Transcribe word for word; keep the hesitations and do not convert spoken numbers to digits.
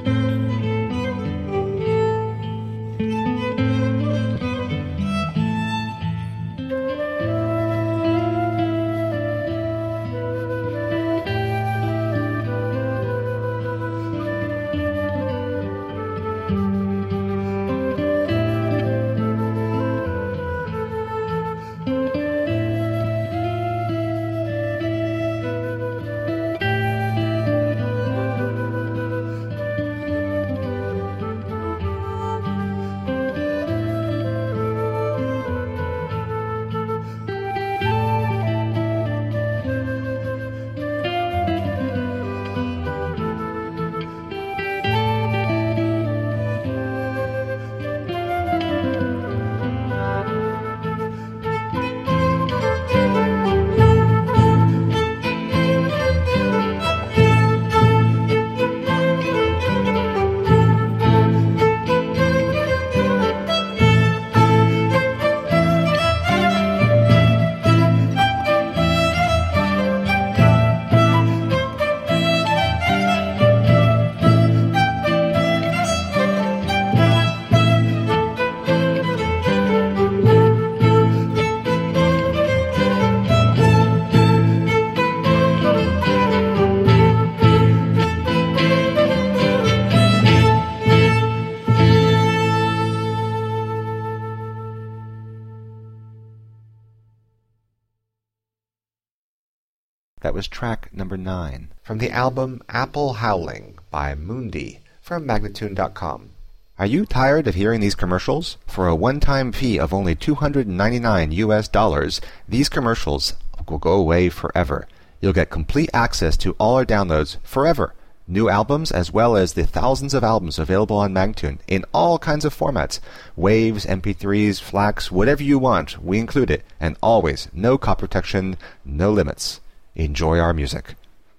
That was track number nine from the album Apple Howling by Mundi from Magnatune dot com. Are you tired of hearing these commercials? For a one-time fee of only two hundred ninety-nine U S dollars, these commercials will go away forever. You'll get complete access to all our downloads forever. New albums as well as the thousands of albums available on Magnatune in all kinds of formats. Waves, M P threes, FLACs, whatever you want, we include it. And always, no copy protection, no limits. Enjoy our music.